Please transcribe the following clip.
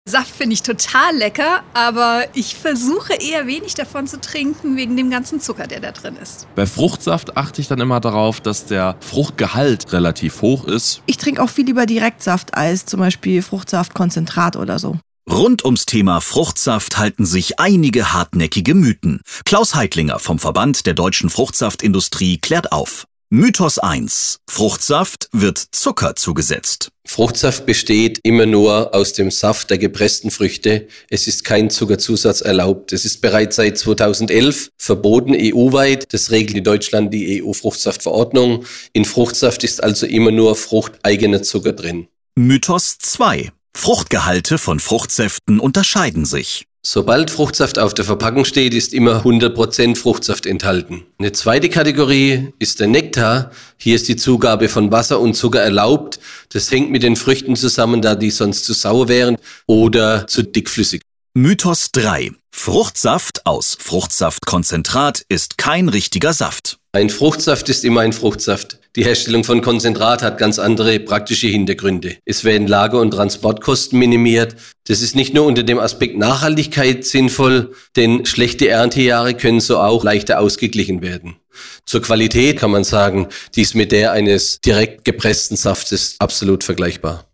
Saft finde ich total lecker, aber ich versuche eher wenig davon zu trinken, wegen dem ganzen Zucker, der da drin ist. Bei Fruchtsaft achte ich dann immer darauf, dass der Fruchtgehalt relativ hoch ist. Ich trinke auch viel lieber Direktsaft als zum Beispiel Fruchtsaftkonzentrat oder so. Rund ums Thema Fruchtsaft halten sich einige hartnäckige Mythen. Klaus Heidlinger vom Verband der deutschen Fruchtsaftindustrie klärt auf. Mythos 1. Fruchtsaft wird Zucker zugesetzt. Fruchtsaft besteht immer nur aus dem Saft der gepressten Früchte. Es ist kein Zuckerzusatz erlaubt. Es ist bereits seit 2011 verboten EU-weit. Das regelt in Deutschland die EU-Fruchtsaftverordnung. In Fruchtsaft ist also immer nur fruchteigener Zucker drin. Mythos 2. Fruchtgehalte von Fruchtsäften unterscheiden sich. Sobald Fruchtsaft auf der Verpackung steht, ist immer 100% Fruchtsaft enthalten. Eine zweite Kategorie ist der Nektar. Hier ist die Zugabe von Wasser und Zucker erlaubt. Das hängt mit den Früchten zusammen, da die sonst zu sauer wären oder zu dickflüssig. Mythos 3. Fruchtsaft aus Fruchtsaftkonzentrat ist kein richtiger Saft. Ein Fruchtsaft ist immer ein Fruchtsaft. Die Herstellung von Konzentrat hat ganz andere praktische Hintergründe. Es werden Lager- und Transportkosten minimiert. Das ist nicht nur unter dem Aspekt Nachhaltigkeit sinnvoll, denn schlechte Erntejahre können so auch leichter ausgeglichen werden. Zur Qualität kann man sagen, die ist mit der eines direkt gepressten Saftes absolut vergleichbar.